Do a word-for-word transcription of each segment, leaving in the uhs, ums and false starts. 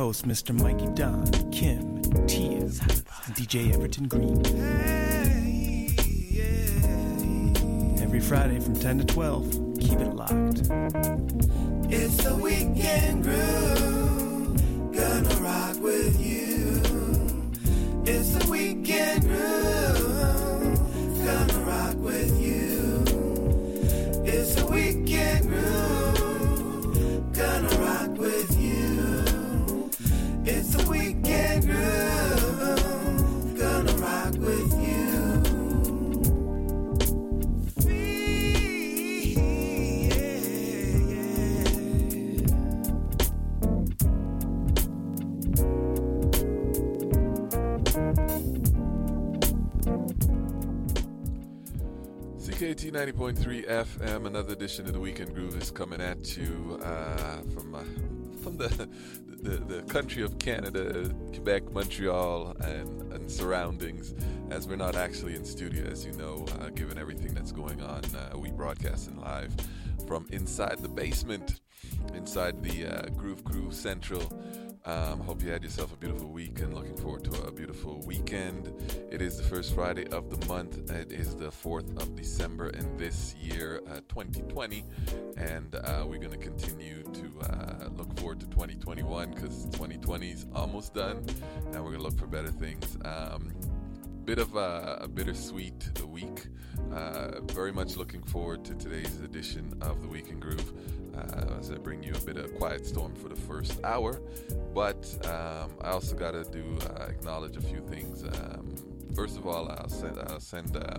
host, Mister Mikey Don, Kim, Tia, and D J Everton Green. Every Friday from ten to twelve, keep it locked. It's the weekend groove, gonna rock with you. It's the weekend groove, gonna rock with you. It's the weekend groove, gonna rock with you. It's the weekend groove, gonna rock with you. C K T ninety point three F M, another edition of the Weekend Groove is coming at you uh, from uh, from the, the the country of Canada, Quebec, Montreal, and, and surroundings, as we're not actually in studio, as you know, uh, given everything that's going on. Uh, we broadcasting live from inside the basement, inside the uh, Groove Crew Central. Um, hope you had yourself a beautiful week and looking forward to a beautiful weekend. It is the first Friday of the month. It is the fourth of December in this year, uh, twenty twenty. And uh, we're going to continue to uh, look forward to twenty twenty-one because twenty twenty is almost done. Now we're going to look for better things. Um, bit of a, a bittersweet week. Uh, very much looking forward to today's edition of the Weekend Groove uh, as I bring you a bit of Quiet Storm for the first hour. But um, I also got to do uh, acknowledge a few things. Um, first of all, I'll send. I'll send uh,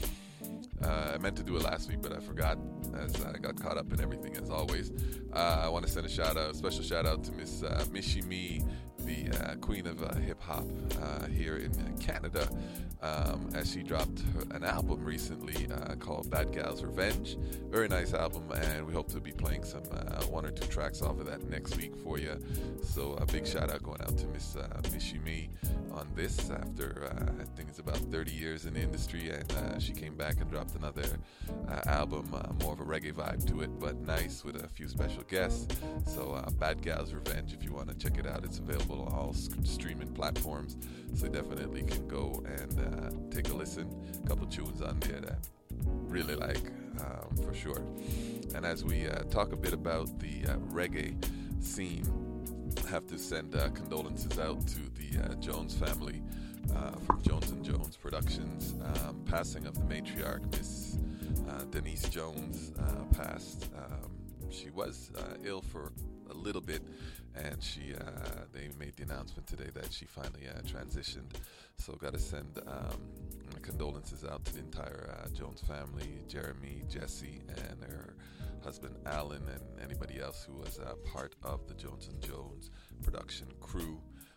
uh, I meant to do it last week, but I forgot as I got caught up in everything as always. Uh, I want to send a shout out, a special shout out to Miss uh, Mishi Me, the uh, queen of uh, hip hop uh, here in uh, Canada, um, as she dropped her, an album recently uh, called Bad Gal's Revenge. Very nice album, and we hope to be playing some uh, one or two tracks off of that next week for you. So a big shout out going out to Miss uh, Mishi Me on this after uh, I think it's about thirty years in the industry, and uh, she came back and dropped another uh, album, uh, more of a reggae vibe to it, but nice with a few special guests. So uh, Bad Gal's Revenge, if you want to check it out, it's available on all st- streaming platforms, so definitely can go and uh, take a listen. A couple tunes on there that really like, um, for sure. And as we uh, talk a bit about the uh, reggae scene, I have to send uh, condolences out to the uh, Jones family uh, from Jones and Jones Productions. Um, passing of the matriarch, Miss uh, Denise Jones, uh, passed. Um, she was uh, ill for a little bit, and she uh, they made the announcement today that she finally uh, transitioned. So got to send um, condolences out to the entire uh, Jones family, Jeremy, Jesse, and her husband Alan, and anybody else who was uh, part of the Jones and Jones production crew.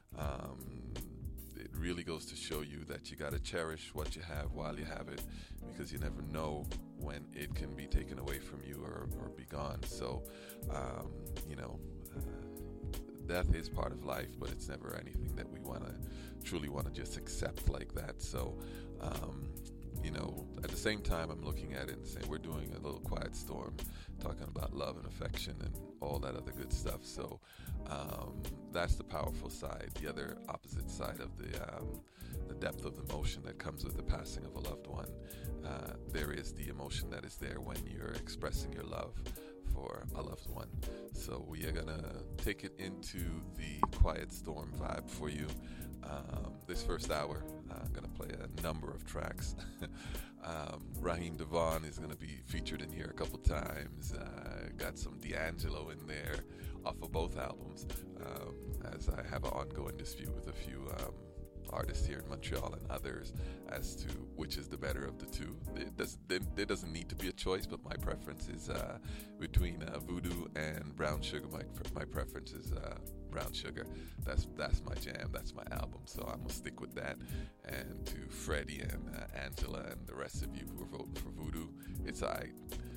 Um, it really goes to show you that you got to cherish what you have while you have it, because you never know when it can be taken away from you or, or be gone. So, um, you know, uh, death is part of life, but it's never anything that we want to truly want to just accept like that. So, um, you know, at the same time, I'm looking at it and saying we're doing a little Quiet Storm, talking about love and affection and all that other good stuff. So um, that's the powerful side. The other opposite side of the um, the depth of emotion that comes with the passing of a loved one. Uh, there is the emotion that is there when you're expressing your love for a loved one. So we are gonna take it into the Quiet Storm vibe for you. Um, this first hour, uh, I'm going to play a number of tracks. um, Raheem Devon is going to be featured in here a couple times. Uh, got some D'Angelo in there off of both albums, um, as I have an ongoing dispute with a few um, artists here in Montreal and others as to which is the better of the two. It does, there, there doesn't need to be a choice, but my preference is uh, between uh, Voodoo and Brown Sugar. My, my preference is uh, Brown Sugar. That's that's my jam. That's my album. So I'm gonna stick with that. And to Freddie and uh, Angela and the rest of you who are voting for Voodoo, it's alright.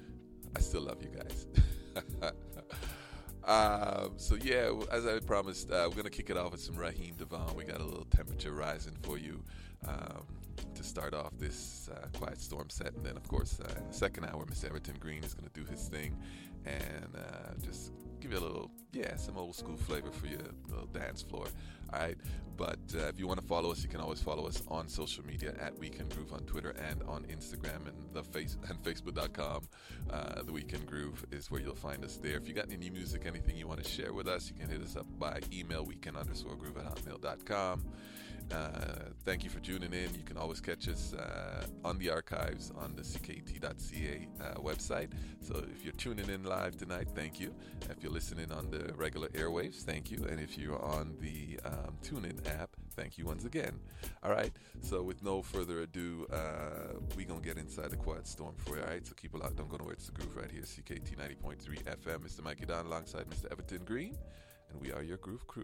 I still love you guys. Um, so yeah, as I promised, uh, we're gonna kick it off with some Raheem Devon. We got a little temperature rising for you um, to start off this uh, Quiet Storm set. And then, of course, uh, in the second hour, Mister Everton Green is going to do his thing and uh, just give you a little, yeah, some old school flavor for your little dance floor. All right. But uh, if you want to follow us, you can always follow us on social media at Weekend Groove on Twitter and on Instagram and the face and Facebook dot com. Uh, the Weekend Groove is where you'll find us there. If you got any new music, anything you want to share with us, you can hit us up by email, weekend underscore groove at hotmail dot com. Uh, thank you for tuning in. You can always catch us uh, on the archives on the C K T dot C A uh, website. So if you're tuning in live tonight, thank you. If you're listening on the regular airwaves, thank you. And if you're on the um, TuneIn app, thank you once again. All right. So with no further ado, uh, we're going to get inside the Quiet Storm for you. All right. So keep it locked. Don't go nowhere. It's the groove right here. C K T ninety point three F M. Mister Mikey Don alongside Mister Everton Green. And we are your Groove Crew.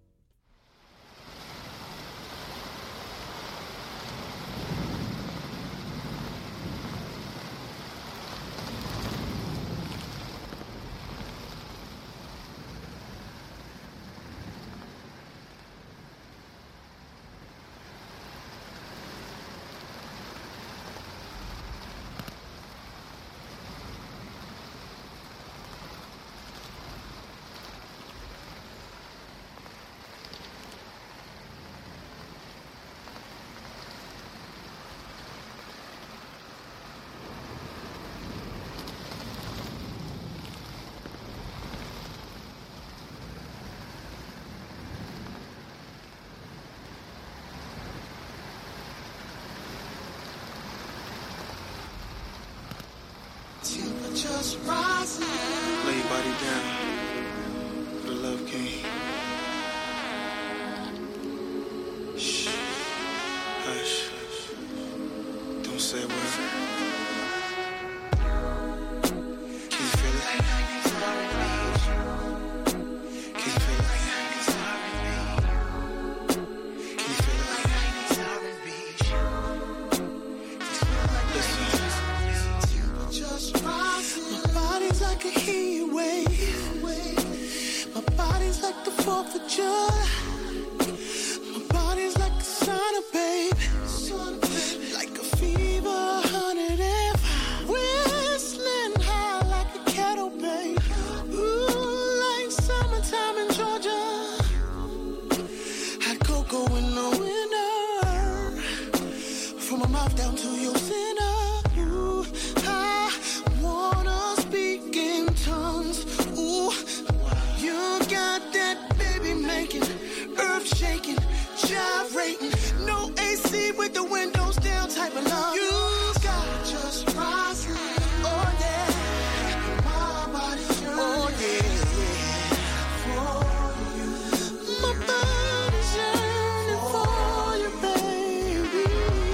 Just rising. Lay your body down for the love game. Shh. Hush. Don't say a word. Can you feel it? Can you feel it? Can you feel it? Listen. Just rising. My body's like a heat wave. My body's like the fourth of July. My body's like a sauna, babe. Like a fever, one hundred five. Whistling high like a kettle, babe. Ooh, like summertime in Georgia. Hot cocoa in the winter. From my mouth down to your center. Ooh, I wanna speak in tongues. Ooh, you got that baby making, earth shaking, gyrating. No A C with the windows down type of love. You got just rising. Oh yeah, my body's yearning. Oh yeah, for you. My body's yearning for you, baby.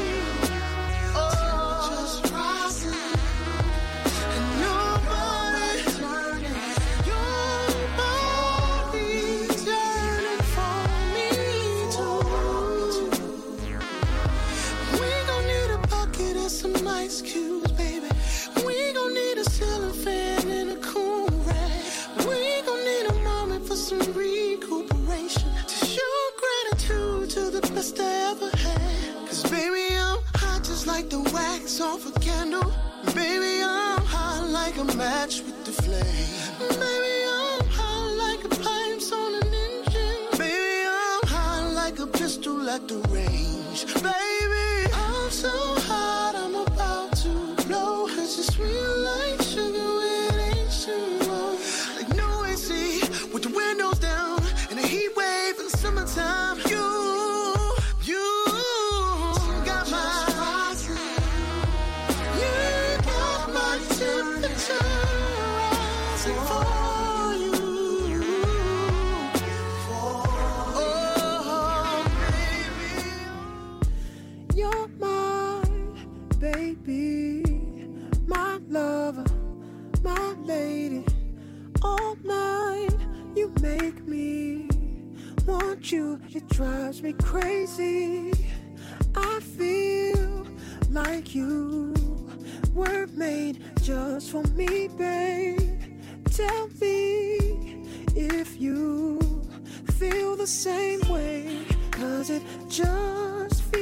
Oh, just rising. And your body's yearning. Your body's yearning for me too. We gon' need a bucket and some ice cubes, baby. We gon' need a ceiling fan and a cool rack. We gon' need a moment for some recuperation, to show gratitude to the best I ever had. Cause baby, I'm hot just like the wax off a candle. Baby, I'm hot like a match with the flame. Baby, I'm hot like a pipes on an engine. Baby, I'm hot like a pistol at the range. Baby, I'm so hot, I'm about to blow. It's just sweet like sugar with H two O. Like no A C, with the windows down, and a heat wave in the summertime. You, you got my, you got my temperature rising for you. Oh, baby. You're my baby, my lover, my lady, all mine. You make me want you, it drives me crazy. I feel like you were made just for me, babe. Tell me if you feel the same way, cause it just feels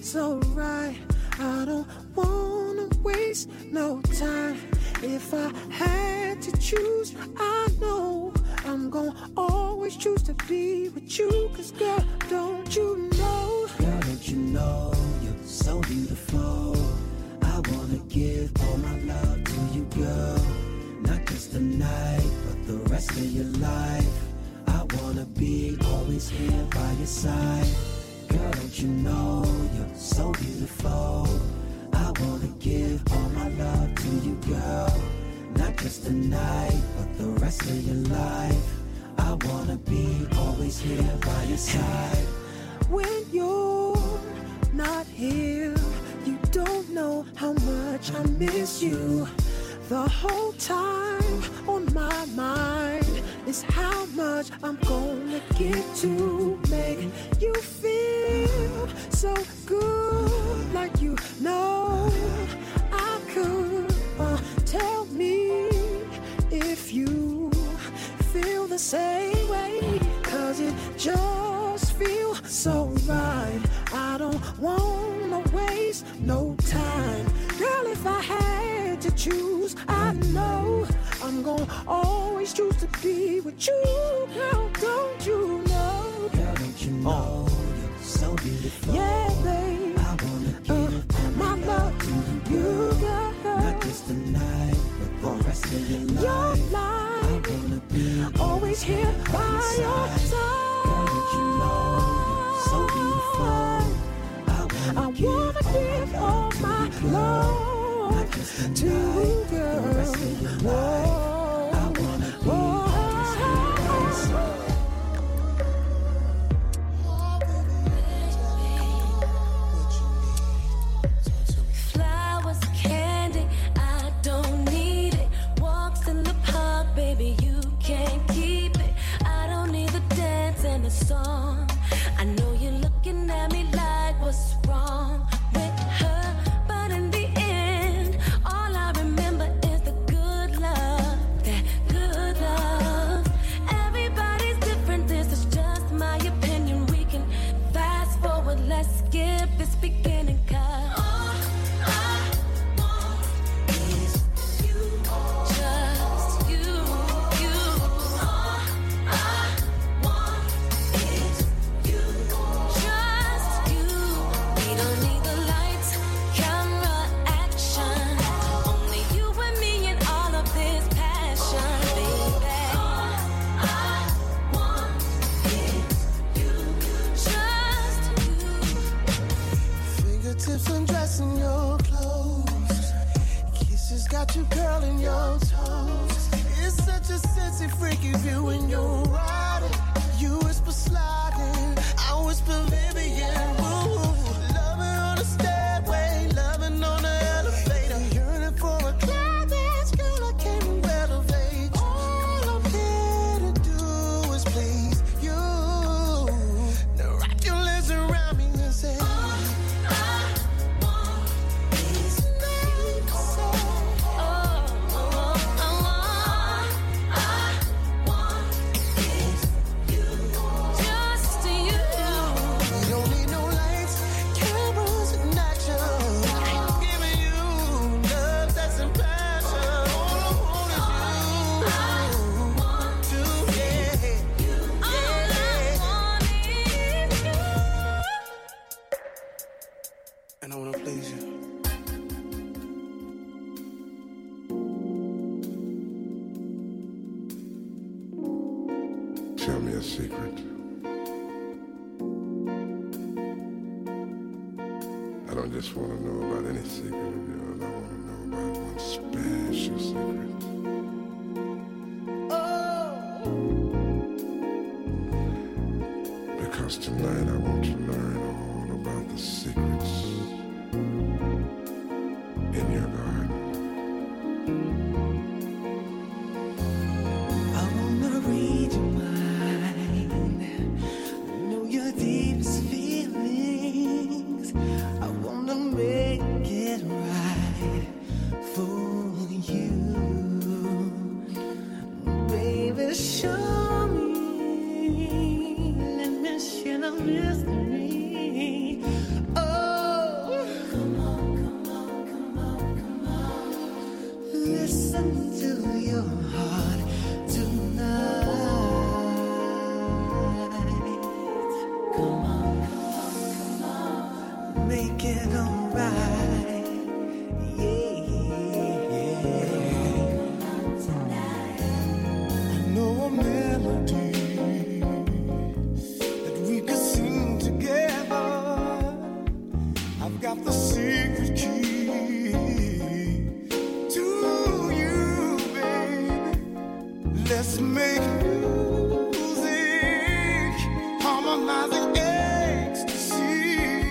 so right. I don't wanna waste no time. If I had to choose, I know I'm gonna always choose to be with you. Cause girl, don't you know? Girl, don't you know you're so beautiful? I wanna give all my love to you, girl. Not just tonight, but the rest of your life. I wanna be always here by your side. Girl, don't you know you're so beautiful? I wanna give all my love to you, girl. Not just tonight, but the rest of your life. I wanna be always here by your side. When you're not here, you don't know how much I miss you. The whole time on my mind is how much I'm gonna get to make you feel so good. Like you know I could. uh, Tell me if you feel the same way. Cause it just feels so right. I don't wanna waste no time. Girl, if I had to choose, I know I'm gonna always choose to be with you. Girl, don't you know? Girl, don't you know you're so beautiful? Yeah, babe. I wanna give uh, my love to you, girl. Not just tonight, but the rest of your life. Your life. I wanna be always here by your side. Girl, don't you know you're so beautiful? I wanna, I wanna give all my love to you, girl. the rest of your life. I wanna be always here by your side. Flowers, candy, I don't need it. Walks in the park, baby, you can't keep it. I don't need the dance and the song. I know you're looking at me like what's wrong with her, but in the end, all I remember is the good love, that good love. Everybody's different, this is just my opinion. We can fast forward, let's skip this beginning, cause all I want is you, just you, you. All I want is you, just you. We don't need the lights, camera, action. Only you and me and all of this passion, baby. All I want is you, just you. Fingertips undressing your clothes. Kisses got you curling your toes. It's such a sexy, freaky view when you're riding. You whisper sliding, I whisper Vivian. Ooh, loving on the stairway, loving on the elevator. Yearning for a climax, girl, I can't elevate. All I'm here to do is please you. Now wrap your legs around me and say, I want is you. Oh, oh, oh, oh. I want is you, just you. we don't need no lights, cameras, and action. I'm giving you love that's in passion. All I want is you. To, yeah, All I want is you. And I wanna please you. Tell me a secret. I don't just want to know about any secret of yours. I want to know about one special secret. Because tonight I want to learn all about the secrets in your garden. I wanna read your mind, know your deepest feelings. I wanna make it right for you, baby. Show me, let me share the mystery. your heart tonight. Come on, come on, make it alright. Yeah, I know a melody that we could sing together. I've got the secret key to you, baby. Let's make music, harmonizing ecstasy.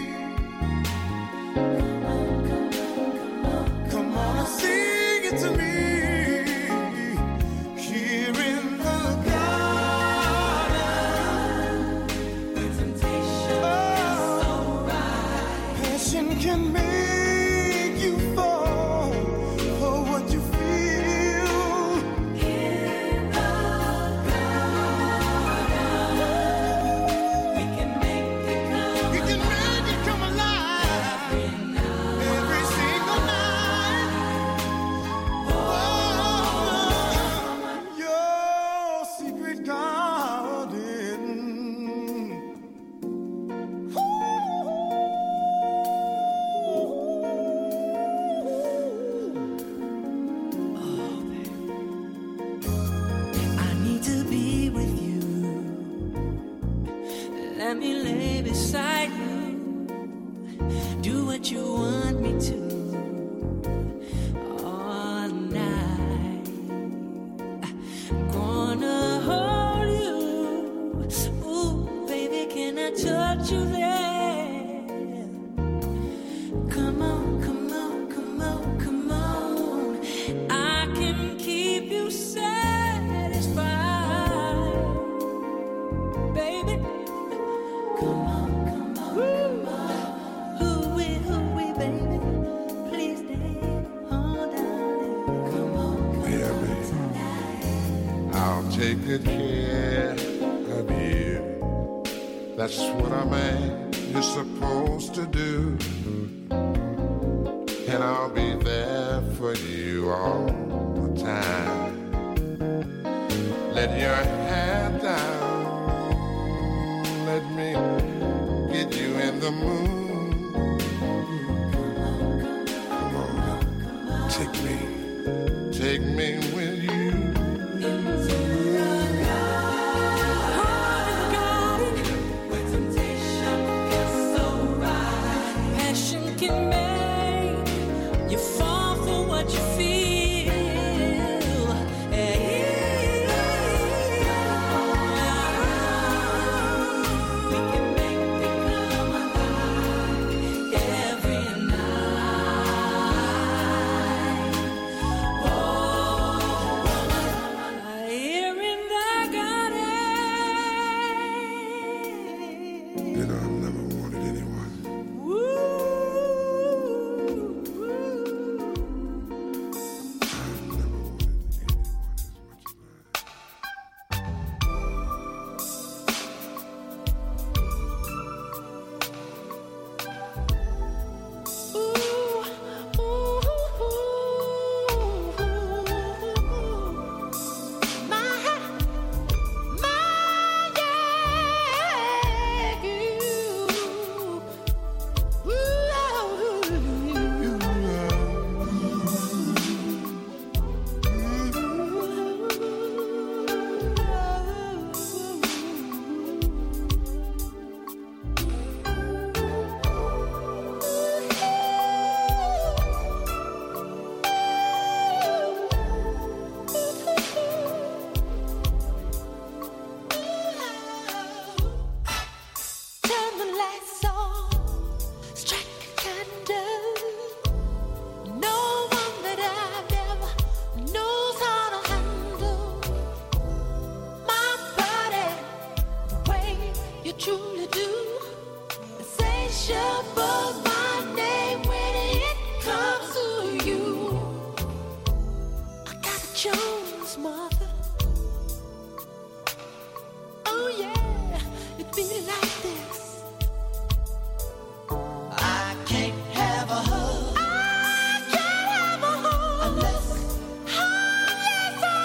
Come on and sing it to me. Here in the garden, the temptation is so right. Passion can make you fall for what you feel. In the garden, we can make it come. We can make it come alive every night, every single night. Oh, your secret garden. I need to be with you. Let me lay beside you. Do what you want me to all night. Gonna hold you. Ooh, baby, can I touch you there? Come on, come on, come on, come on. I can keep you satisfied, baby. Come on, come on, come on. Hooey, hooey, baby. Please stay on down. Come on, come Yeah, on baby. tonight. I'll take good care of you. That's what a man is supposed to do. And I'll be there for you all the time. Let your head down. Let me get you in the mood. Come on, take me, take me with you. Passion can make you fall for what you feel. We can make it come alive every night. Oh, here in the garden. You know, I've never wanted anyone I've never wanted anyone as much as I. Turn the lights on, strike a candle. No one that I've ever knows how to handle my body the way you truly do. Insatiable my name when it comes to you. I got a Jones mother. Oh yeah, it be like this. I can't have a hug I can't have a home unless unless I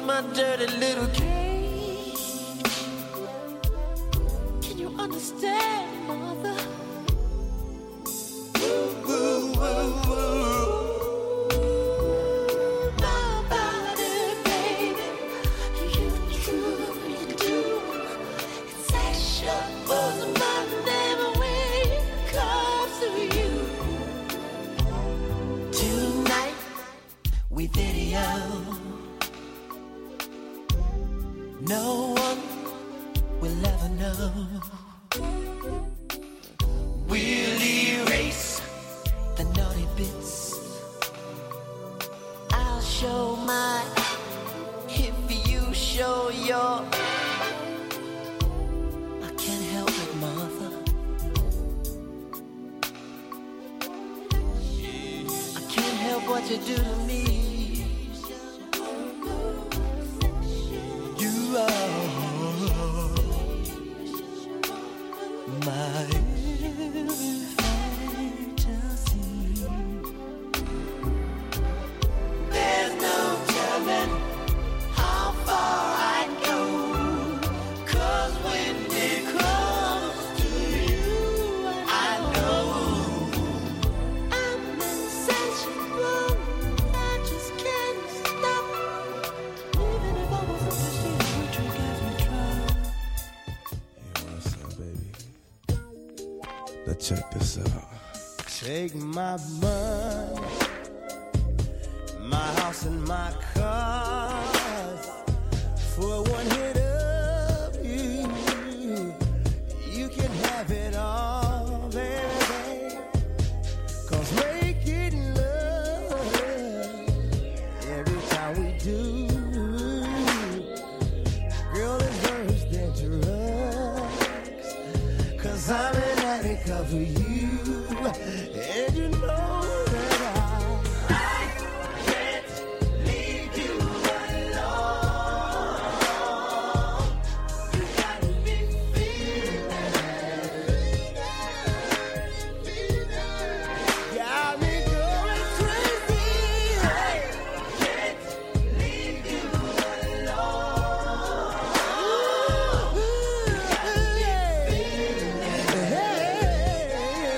my dirty little cage. Can you understand, mother? Woo, woo, woo, woo. My body, baby, you truly do. Insatiable is my name when it comes to you. Tonight we video. No one will ever know. We'll erase the naughty bits. I'll show my, if you show your. I can't help it, mother. I can't help what you do to me. You are my fantasy. There's no telling how far I'd go, 'cause when it comes to you, I know I'm insatiable. I just can't stop. Even if I was a machine, would you give me trouble? Hey, what's up, baby? Let's check this out. Take my money, my house and my cars. For one hit of you, you can have it all, baby. 'Cause making love every time we do, girl, is worse than drugs. 'Cause I'm an addict of you. And you know that I, I can't leave you alone. You got me feeling, feeling, got me going crazy. I can't leave you alone. You got me feeling. Hey,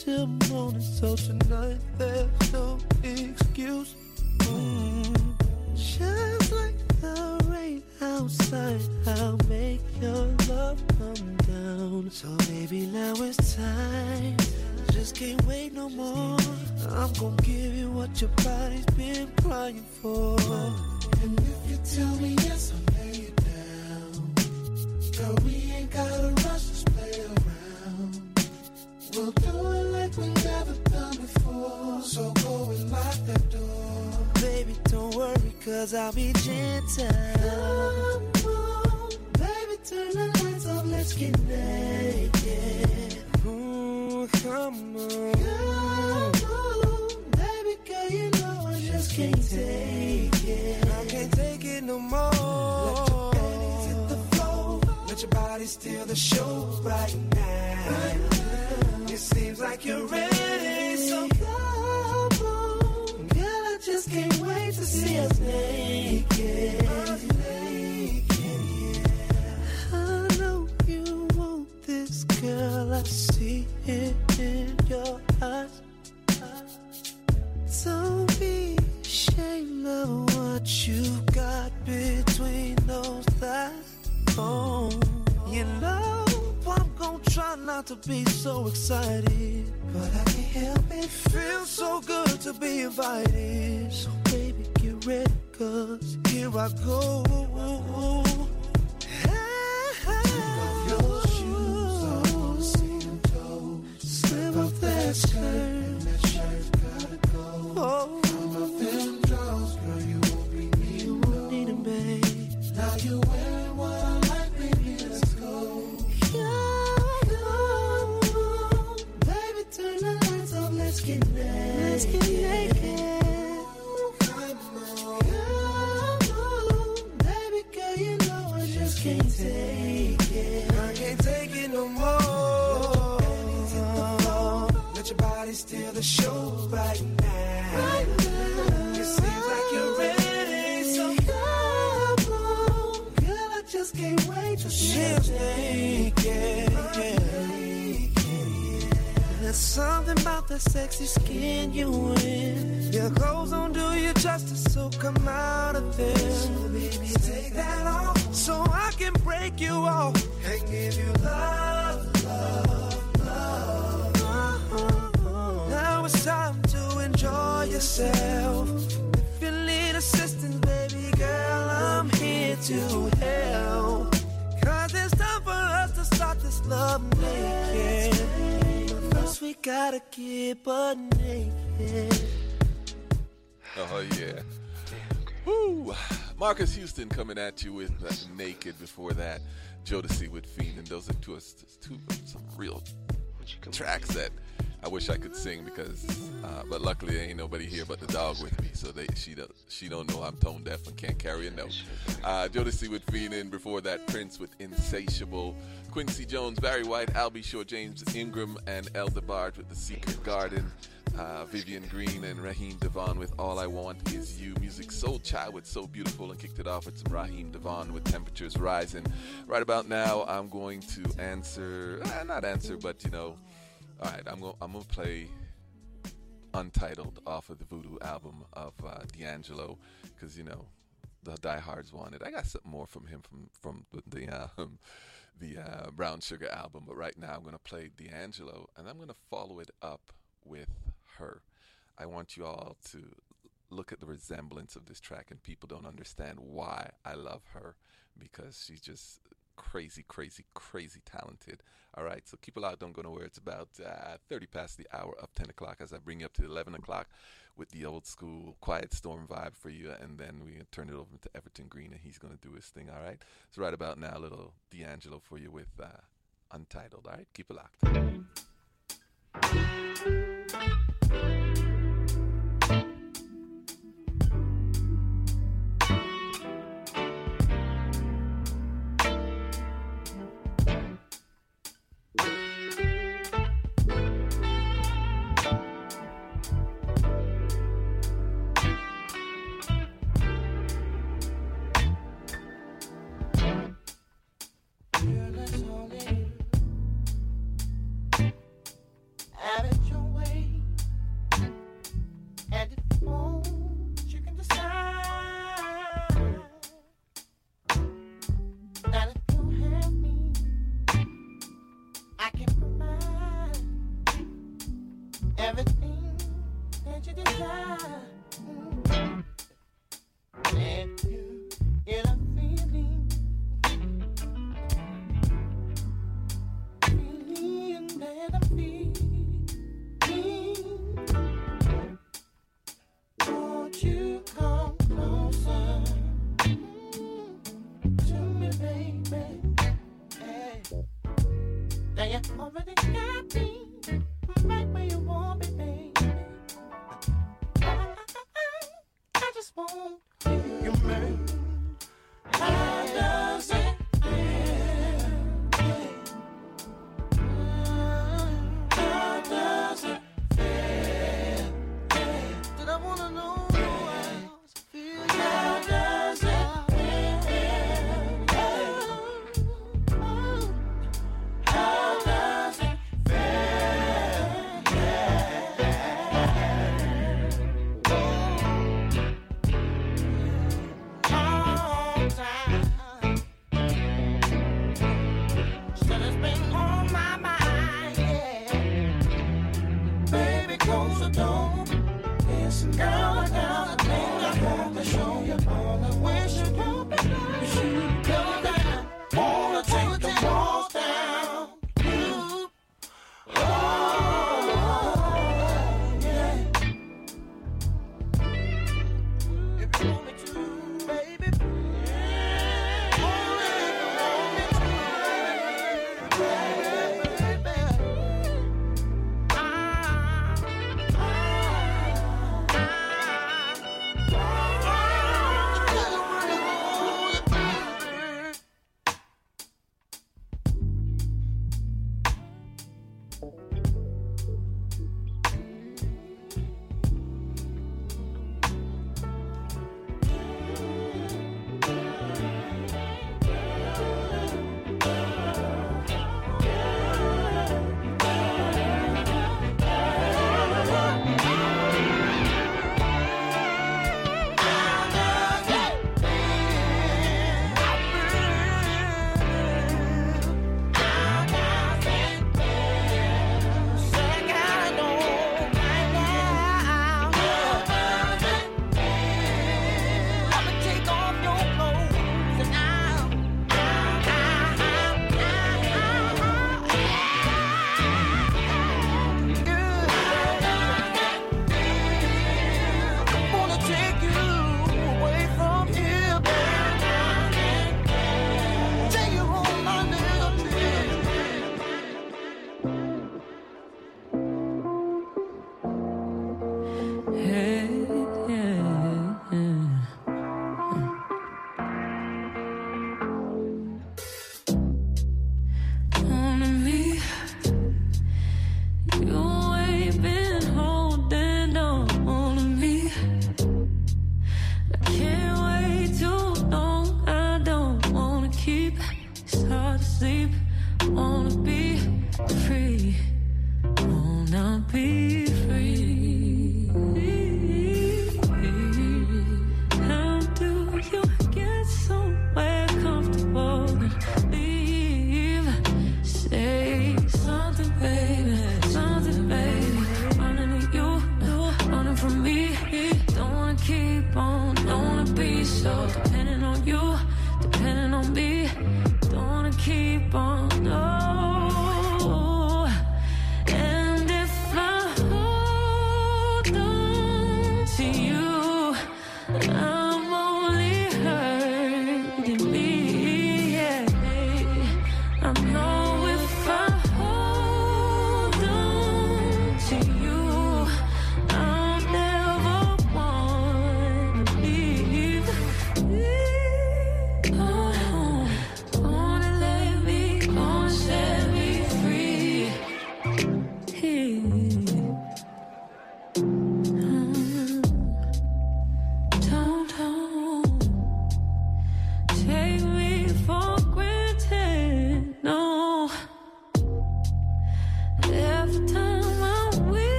till morning, so tonight there's no excuse. Mm. Just like the rain outside, I'll make your love come down. So baby, now it's time. Just can't wait no more. I'm gonna give you what your body's been crying for. And if you tell me yes, I'll lay it down. Girl, we ain't gotta rush, just play around. We'll do it like we never done before. So go and lock that door. Baby, don't worry, cause I'll be gentle. Come on, baby, turn the lights off, let's get naked. Ooh, come on. Come on, baby girl, you know I just can't take it. I can't take it no more. Let your panties hit the floor. Let your body steal the show right now. Right now. It seems like you're ready, so come on. Girl, I just can't wait to see us naked. Us naked, yeah. I know you want this, girl. I see it in your eyes. Don't be ashamed of what you got between those thighs. Oh, you know I'm gonna try not to be so excited, but I can't help it. Feels so good to be invited. So baby, get ready, cause here I go. Take off your shoes, I wanna see them toes. Slip off that skirt, and that shirt's gotta go. Oh, come off them drawers, girl, you won't be needing you won't need them, babe. Now you're wearing what I like, baby, let's go. Let's get naked. Let's get naked. Come on, come on, baby girl, you know I just can't take it. I can't take it no more. Let your body steal the show right now. Right now. It seems like you're ready, so come on, girl, I just can't wait to see you naked. There's something about that sexy skin you in. Your clothes don't do you justice, so come out of there. So baby, take that off, so I can break you off and give you love, love, love. Uh-huh. Now it's time to enjoy yourself. If you need assistance, baby girl, I'm here to help. Cause it's time for us to start this love naked. We gotta keep her naked. Oh, yeah. Woo! Marcus Houston coming at you with uh, Naked. Before that, Jodeci with Fiend. And those are two, two some real tracks that I wish I could sing because, uh, but luckily there ain't nobody here but the dog with me, so they she don't she don't know I'm tone deaf and can't carry a note. Uh, Jodeci with Fiend, and before that Prince with Insatiable, Quincy Jones, Barry White, Albie Shore, James Ingram, and El DeBarge with The Secret Garden, uh, Vivian Green and Raheem Devon with All I Want Is You. Music Soul Child with So Beautiful, and kicked it off with some Raheem Devon with Temperatures Rising. Right about now, I'm going to answer, eh, not answer, but you know, all right, I'm going I'm gonna play Untitled off of the Voodoo album of uh, D'Angelo, because you know the diehards want it. I got something more from him from from the uh, the uh, Brown Sugar album, but right now I'm gonna play D'Angelo, and I'm gonna follow it up with Her. I want you all to look at the resemblance of this track, and people don't understand why I love her, because she's just crazy, crazy, crazy talented. All right, so keep it loud, don't go nowhere. It's about uh, thirty past the hour of ten o'clock as I bring you up to eleven o'clock with the old school Quiet Storm vibe for you, and then we turn it over to Everton Green, and he's going to do his thing, all right? So right about now, a little D'Angelo for you with uh, Untitled, all right? Keep it locked. Haven't you everything that you desire. Mm. And you get a feeling, feeling that I'm feeling. Won't you come closer mm, to me, baby? Hey. Now you already got me right where you want me, baby. I, I, I just want you, man. How does it feel? How does it feel? Did I wanna know how it feels? How does it feel? How does it Long time. Said it's been on my mind, yeah. Baby, close the door. Listen, girl, I got a thing I want to show you. All I wish you would be there. You should go down. Wanna take the walls down. Ooh. Oh, yeah. If you want me to, baby. Only if you want me to, baby. Ah, ah,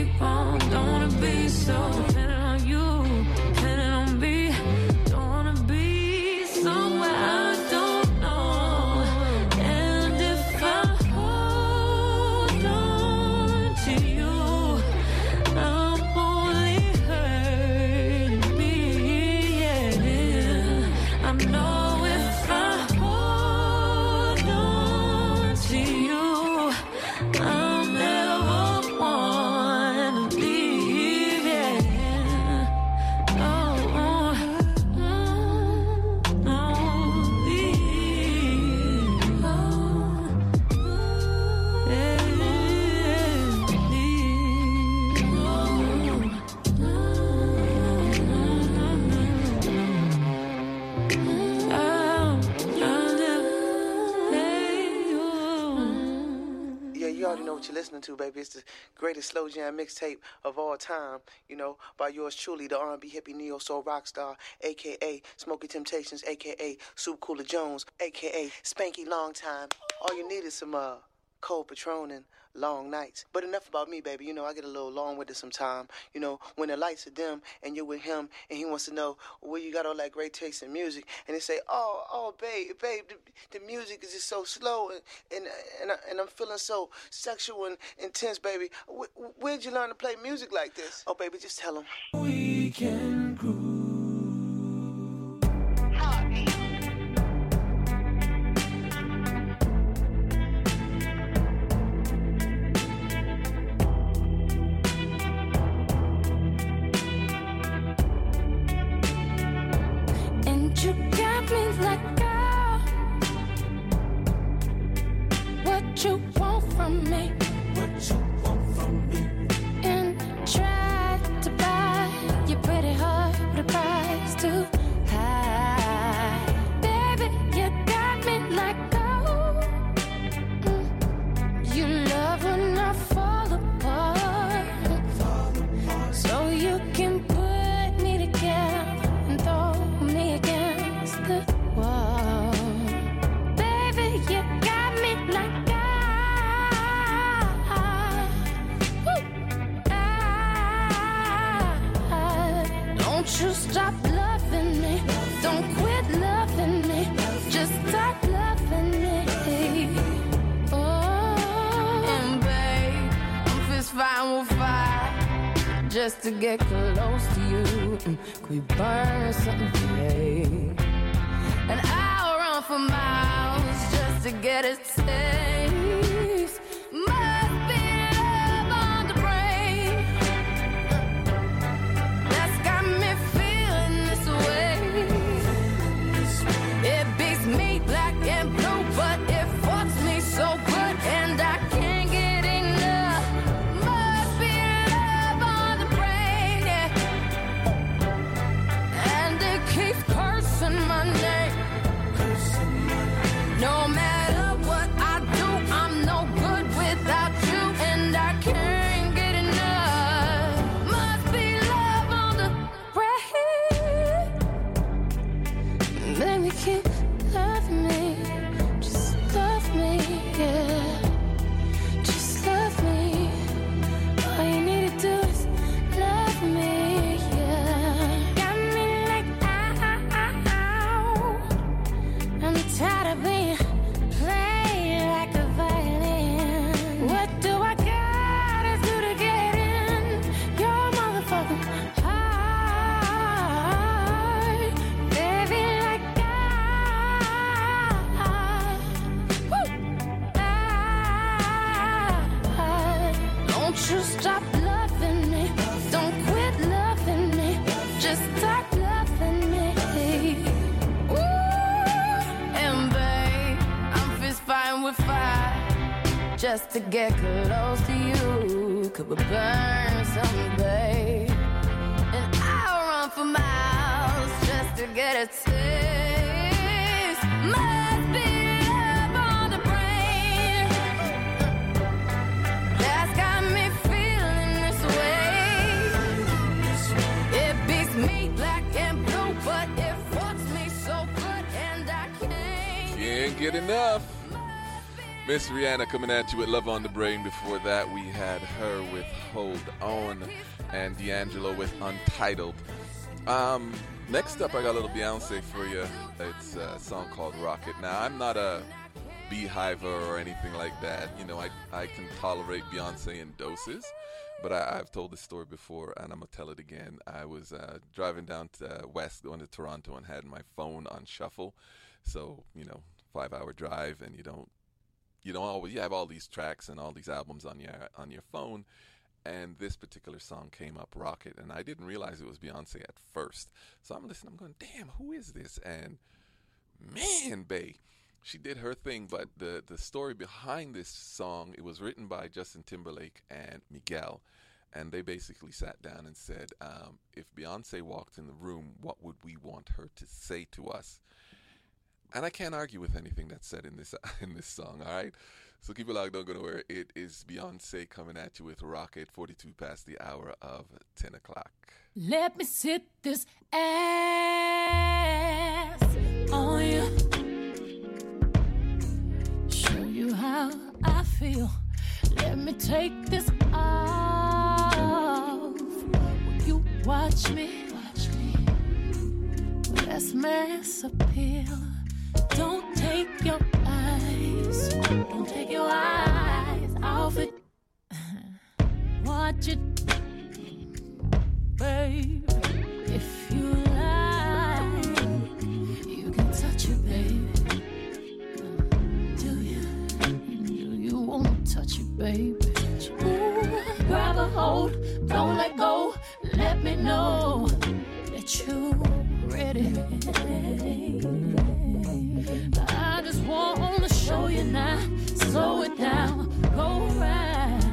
wrong. Don't wanna be so dependent on you, dependent on me. Don't wanna be somewhere I don't know. And if I hold on to you, I'm only hurting me. Yeah, I know if I hold on to you, I'll never wanna leave. Yeah, oh, oh, mm, no, leave. Oh, yeah, leave. Oh, Yeah, you already know what you're listening to, baby. It's the greatest slow jam mixtape of all time, you know, by yours truly, the R and B hippie neo soul rock star, a k a. Smokey Temptations, a k a. Soup Cooler Jones, a k a. Spanky Long Time. All you need is some uh, cold Patron and long nights. But enough about me, baby. You know, I get a little long with it sometime. You know, when the lights are dim and you're with him and he wants to know where you got all that great taste in music, and they say, oh, oh, babe, babe, the, the music is just so slow, and and and, I, and I'm feeling so sexual and intense, baby. Where, where'd you learn to play music like this? Oh, baby, just tell him. We can groove. and you got me like, girl, what you want from me? What you want from me? And tried to buy your pretty heart with a price too high. Baby, you got me like, oh, mm. You love when I fall apart, so you can put me together and throw me against the wall. Baby, you got me like, don't you stop loving me, don't quit loving me, just stop loving me. Oh, and babe, I'm fist fighting with fire just to get close to you. Could we burn something today? And I'll run for miles just to get a taste. Must be love on the brain that's got me feeling this way. It beats me black and blue, but it fucks me so good, and I can't get enough. Must be love on the brain, yeah. And it keeps cursing my name. No matter what I do, I'm no good without you, and I can't get enough. Must be love on the brain. Baby, keep loving me, just love me, yeah. Just love me. All you need to do is love me, yeah. Got me like, ow. I'm tired of being played like a violin. What do I gotta do to get in your motherfucking heart? Baby, like I, woo, I, don't you stop loving me, don't quit loving me, just stop loving me. Ooh, and babe, I'm fist fighting with fire just to get close to you. Could we burn something, babe? And I'll run for miles just to get a taste. Must be love on the brain that's got me feeling this way. It beats me black and blue, but it fucks me so good, and I can't. Can't get enough. Miss Rihanna coming at you with Love on the Brain. Before that, we had her with Hold On and D'Angelo with Untitled. Um, next up, I got a little Beyonce for you. It's a song called Rocket. Now, I'm not a beehiver or anything like that. You know, I, I can tolerate Beyonce in doses. But I, I've told this story before, and I'm going to tell it again. I was uh, driving down to uh, west, going to Toronto, and had my phone on shuffle. So, you know, five-hour drive, and you don't, you don't always, you have all these tracks and all these albums on your on your phone. And this particular song came up, Rocket, and I didn't realize it was Beyonce at first. So I'm listening, I'm going, damn, who is this? And man, bae, she did her thing. But the, the story behind this song, it was written by Justin Timberlake and Miguel. And they basically sat down and said, um, if Beyonce walked in the room, what would we want her to say to us? And I can't argue with anything that's said in this in this song, all right? So keep it locked, don't go nowhere. It is Beyonce coming at you with Rocket, forty-two past the hour of ten o'clock. Let me sit this ass on you. Show you how I feel. Let me take this off. Will you watch me? Watch me. Let's mass appeal. Don't take your eyes, don't take your eyes off it. Watch it, babe. If you like, you can touch it, babe. Do you? Do you want to touch it, baby? Ooh, grab a hold, don't let go. Let me know that you're ready. I just want to show you now. Slow it down, go round.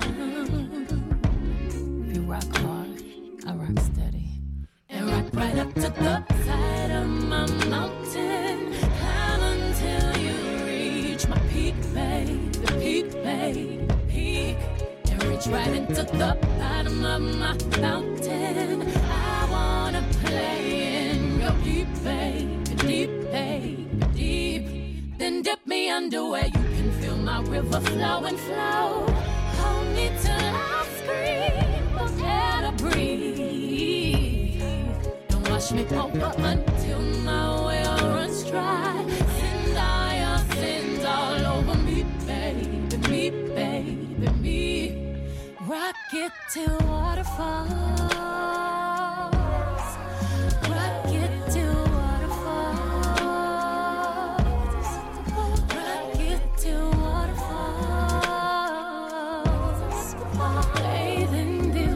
You rock hard, I rock steady. And rock right up to the side of my mountain. Climb until you reach my peak, babe. The peak, babe, the peak. And reach right into the bottom of my fountain. I want to play in your deep, babe. Deep, babe, deep. Then dip me under where you can feel my river flow and flow. Hold me till I scream for air to breathe. And wash me over until my well runs dry. Send all your sins all over me, baby, me, baby, me. Rock it till waterfalls. Rock it till waterfalls. Rock it till waterfalls. Bathe in the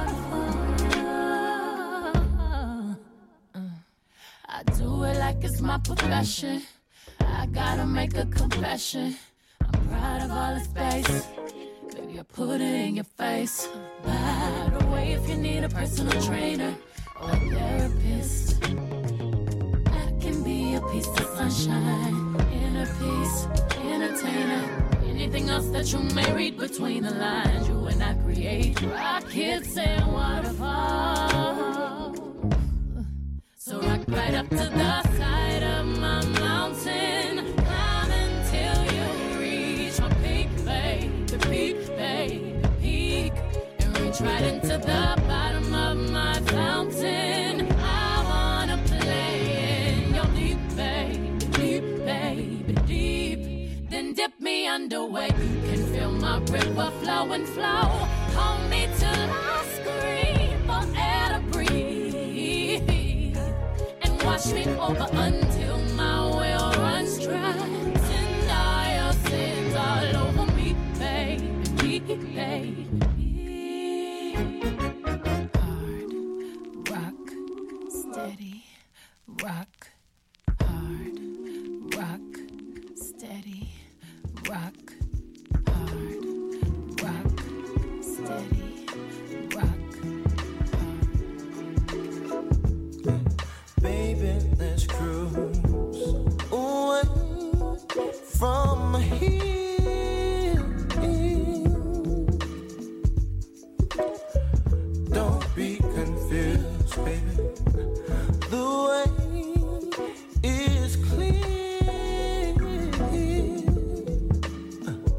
waterfalls. I do it like it's my profession. I gotta make a confession. I'm proud of all the space. Baby, I put it in your face. By the way, if you need a personal trainer or a therapist, I can be a piece of sunshine, inner peace, entertainer. Anything else that you may read between the lines, you and I create rockets and waterfalls. So rock right up to the side of my mountain. Climb until you reach my peak, babe. The peak, babe, the peak. And reach right into the bottom of my fountain. I wanna play in your deep, babe. Deep, babe, deep. Then dip me under where you can feel my river flow and flow. Hold me till I scream for air to breathe. Wash me over until my well runs dry. Send all your sins all over me, baby, baby. Hard, rock, steady, rock. Hard, rock, steady, rock. Hard, rock, steady, rock. Baby, let's cruise away from here. Don't be confused, baby. The way is clear.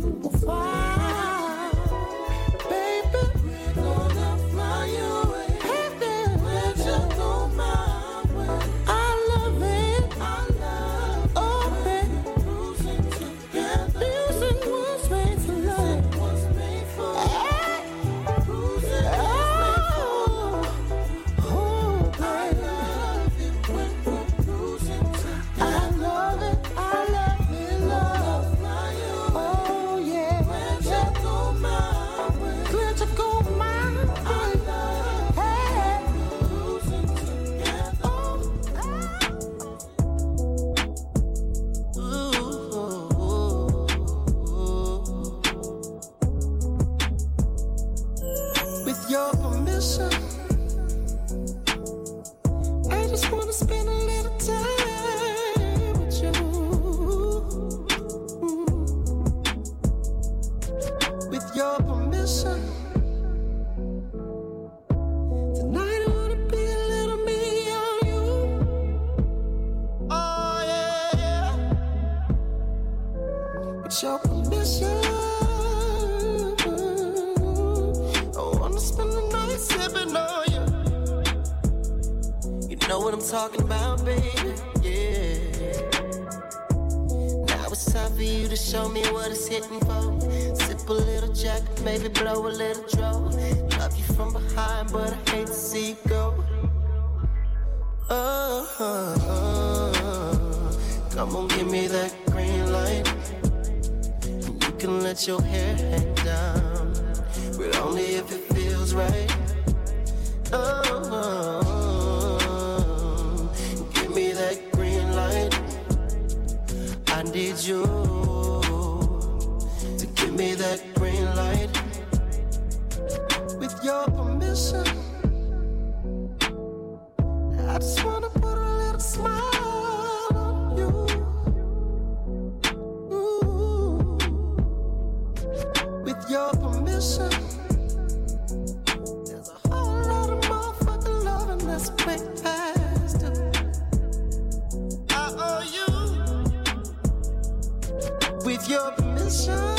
far. Baby, we're gonna fly away. Where you go my way. I love it. I love oh, baby. Losing together. Losing was made for love. Was made for love. Losing was made for love. Oh, I love it when we're losing together. I love it. I love it, love. Oh, yeah. Where you go my way. Where you go my way. I love hey. Losing together. Oh, with your permission, I just wanna spend a little time with you. With your permission, tonight I wanna be a little me on you. Oh yeah. With your permission, I wanna spend the night sipping on you. You know what I'm talking about, baby. Yeah. Now it's time for you to show me what it's hitting for. Sip a little jack, maybe blow a little draw. Love you from behind, but I hate to see you go. Oh, oh, oh. Come on, give me that green light. You can let your hair hang down, but only if it feels right. Oh, oh, oh. Give me that green light. I need you to give me that green light. With your permission, I just wanna put a little smile on you. Ooh. With your permission, there's a whole lot of motherfucking loving that's way past it. I owe you. With your permission,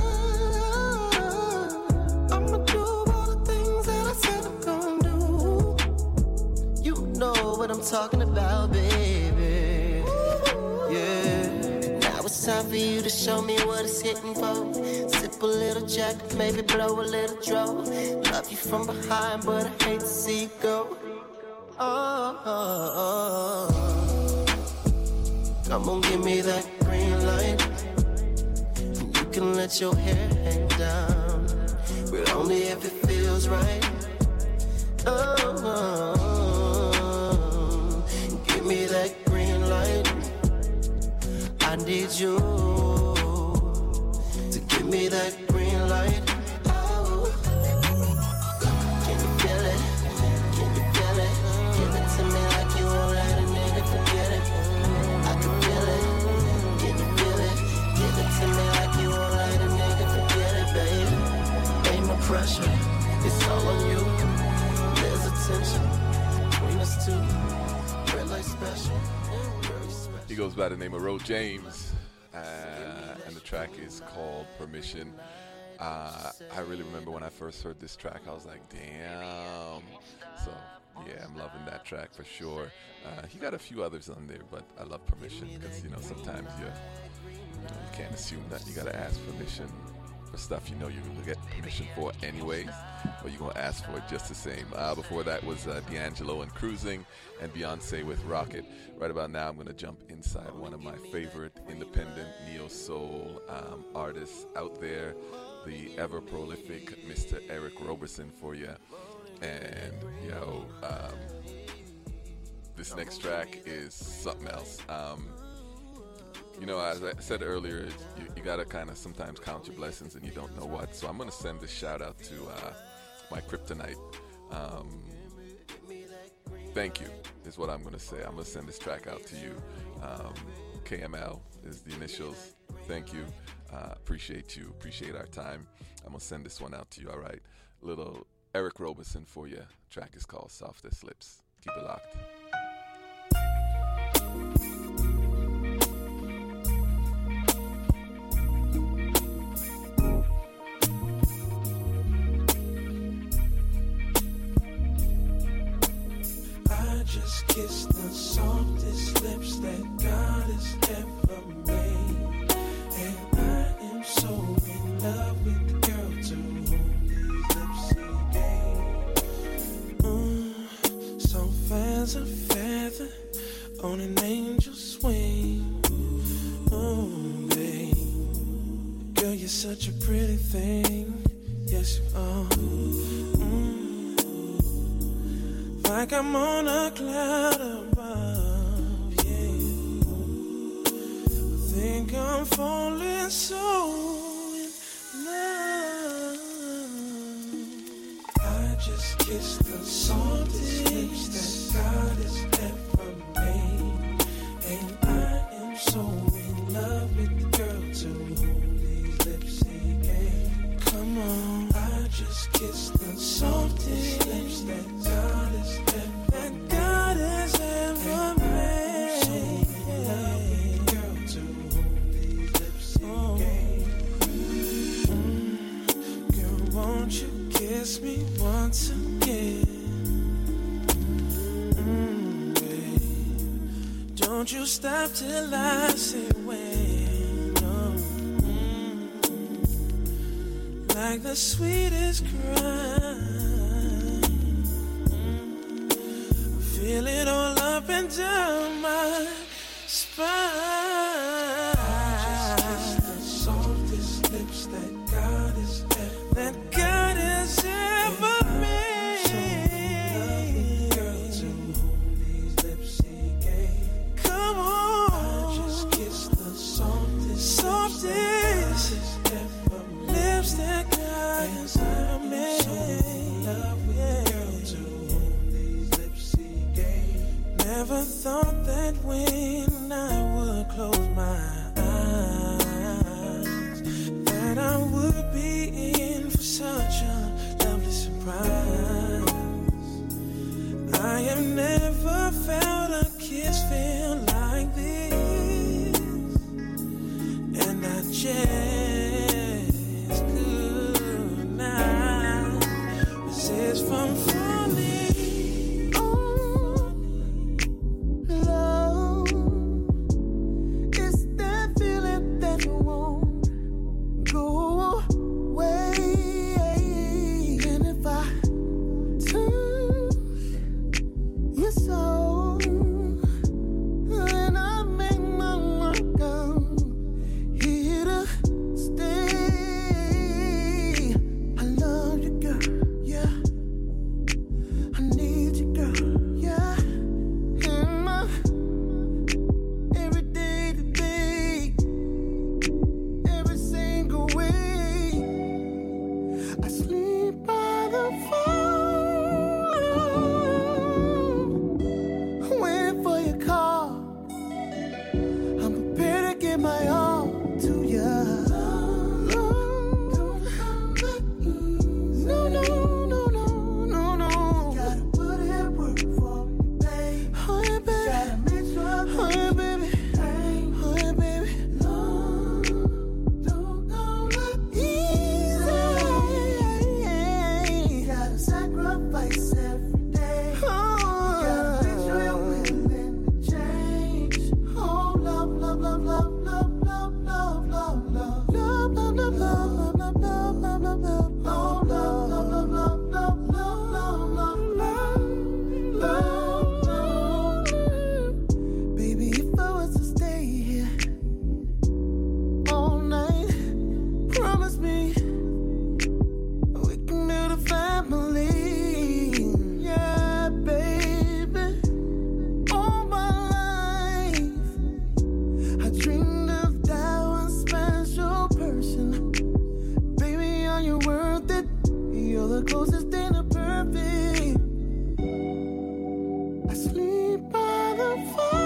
I'ma do all the things that I said I'm gonna do. You know what I'm talking about, baby. Yeah. Now it's time for you to show me what it's hitting for. Sip a little jack, maybe blow a little draw. Love you from behind, but I hate to see you go. Oh, oh, oh. Come on, give me that green light. You can let your hair hang down, but only if it feels right. Oh, oh, oh. Give me that green light. I need you to give me that green light. Oh, can you feel it? Can you feel it? Give it to me like you won't let a nigga forget it. I can feel it. Can you feel it? Give it to me like you won't let a nigga forget it, baby. Ain't no pressure, it's all on you. There's a tension between us two. Really special, very special. He goes by the name of Ro James, uh, and the track is called Permission. Uh, I really remember when I first heard this track, I was like, damn. So, yeah, I'm loving that track for sure. Uh, he got a few others on there, but I love Permission because, you know, sometimes you, you, know, you can't assume that you got to ask permission for stuff you know you're going to get permission for anyways, but you're going to ask for it just the same. Uh, before that was uh, D'Angelo and Cruising, and Beyonce with Rocket. Right about now, I'm going to jump inside one of my favorite independent neo-soul um, artists out there, the ever-prolific Mister Eric Roberson for you. And, yo, um, this next track is something else. Um, you know, as I said earlier, you, you got to kind of sometimes count your blessings and you don't know what. So I'm going to send this shout out to uh, my kryptonite. Um, thank you is what I'm going to say. I'm going to send this track out to you. Um, K M L is the initials. Thank you. Uh, appreciate you. Appreciate our time. I'm going to send this one out to you. All right. Little Eric Roberson for you. Track is called Soft as Lips. Keep it locked. that God has ever made. And I am so in love with the girl to whom these lips say gay. Mm, some fans are feather on an angel's wing. Oh, babe, girl, you're such a pretty thing. Yes, you are. Mm. Like I'm on a cloud above, yeah. I think I'm falling so in love. I just kissed the softest lips that God has ever made. And I am so in love with the girl to whom these lips say gay. Come on, I just kissed the softest lips that God has ever, that God has ever made. So in love with the girl to whom these lips say gay. Mm, girl, won't you kiss me once again? Mm, babe, don't you stop till I say when. Oh, mm, like the sweetest cry. Mm, I feel it all up and down my spine. I just kissed the softest lips that God has ever, that God has ever made. So in love with the girl to whom these lips say gay. Come on, I just kissed the softest, softest lips that God has ever made. So in love with the girl to whom these lips say gay. Never thought that when I would close my eyes that I would be in for such a lovely surprise. I have never felt a kiss feel like this, and I just could not resist from falling. Love, it's that feeling that won't go away. And if I touch your soul, then I make my mark out here to stay. I love you, girl, yeah. I need you, girl, yeah. In my everyday to day, every single way. I sleep by the phone, waiting for your call. I'm prepared to give my all to you. No, no, no, no, no, no. Gotta put in work for me, babe. Oh, yeah, baby. Gotta make sure I oh, yeah, baby. Oh, yeah, baby. Love don't come easy. Gotta sacrifice every day. Oh, gotta make sure you're willing to change. Oh, love, love, love, love, love, love, love, love, love, love, love, love, love, love, love, love, love, love, love. Oh, love, love, love, love, love, love, love, love, love, love, love. Baby, if I was to stay here all night, promise me we can build a family. Yeah, baby. All my life I dreamed of that one special person. Baby, are you worth it? You're the closest thing to perfect. I sleep by the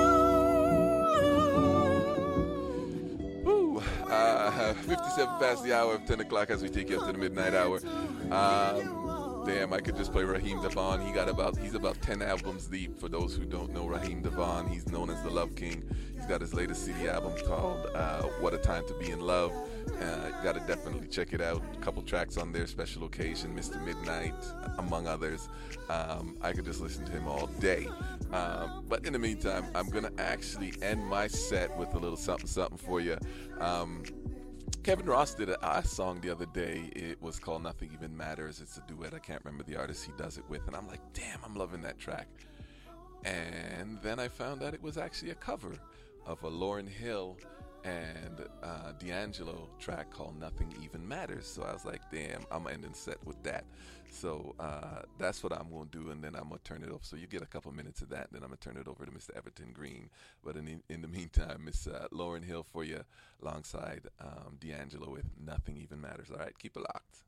phone. Woo. Uh, fifty-seven past the hour of ten o'clock as we take you up to the midnight hour. Um, damn, I could just play Raheem DeVaughn. He got about, he's about ten albums deep. For those who don't know Raheem DeVaughn, he's known as the Love King. He's got his latest C D album called uh, What a Time to Be in Love. Uh, gotta definitely check it out. A couple tracks on there, Special Occasion, Mister Midnight, among others. Um, I could just listen to him all day. Um, but in the meantime, I'm gonna actually end my set with a little something something for you. Um, Kevin Ross did a, a song the other day. It was called Nothing Even Matters. It's a duet. I can't remember the artist he does it with. And I'm like, damn, I'm loving that track. And then I found out it was actually a cover of a Lauryn Hill and uh, D'Angelo track called Nothing Even Matters. So I was like, damn, I'm ending set with that. So uh, that's what I'm going to do, and then I'm going to turn it over. So you get a couple minutes of that, and then I'm going to turn it over to Mister Everton Green. But in, in the meantime, Miss uh, Lauryn Hill for you alongside um, D'Angelo with Nothing Even Matters. All right, keep it locked.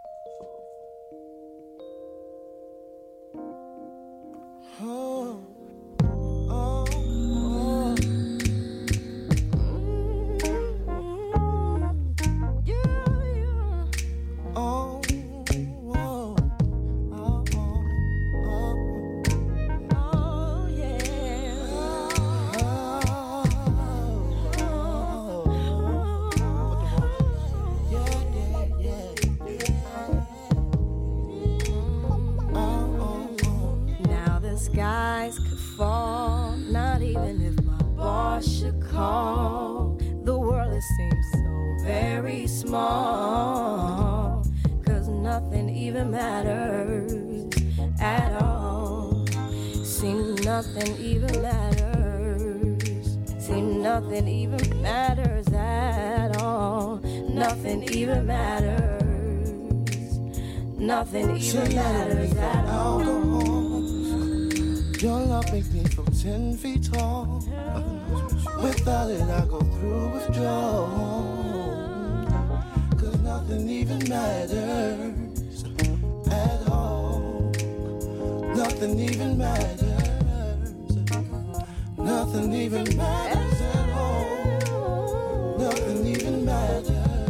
Oh, oh, oh. Oh, oh, oh, oh, oh, yeah. Oh, yeah, yeah, yeah. Oh, oh. Now the skies could fall, not even if my boss should call. The world it seems so very small, 'cause nothing even matters at all. Seem nothing even matters. Seem nothing even matters at all. Nothing even matters. Nothing even matters at all. Your love makes me feel ten feet tall. Without it, I go through withdrawal. 'Cause nothing even matters at all. Nothing even matters. Nothing even matters at all. Nothing even matters.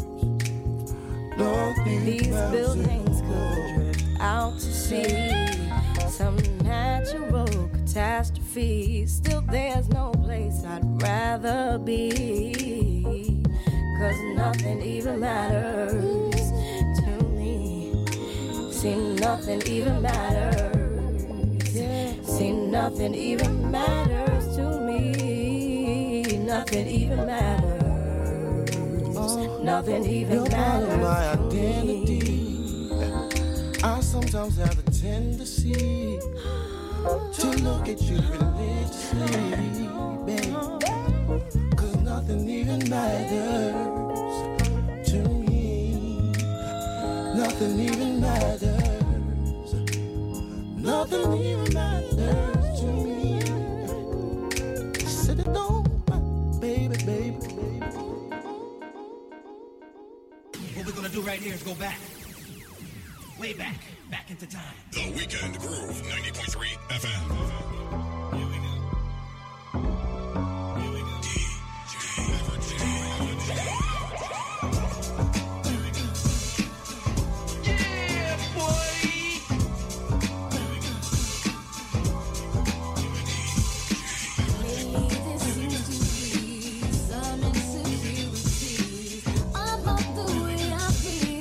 Nothing These matters. buildings could drift out to sea. Some natural catastrophe. Still there's no place I'd rather be. 'Cause nothing even matters to me. Seem nothing even matters. Seem nothing even matters to me. Nothing even matters. Nothing even You're part of my matters to identity. me. I sometimes have a tendency to look at you religiously, babe. 'Cause nothing even matters to me. Nothing even matters. Nothing even matters to me. Said it don't, baby, baby, baby. What we're gonna do right here is go back. Way back, back into time. The Weekend Groove, ninety point three F M. Here we go.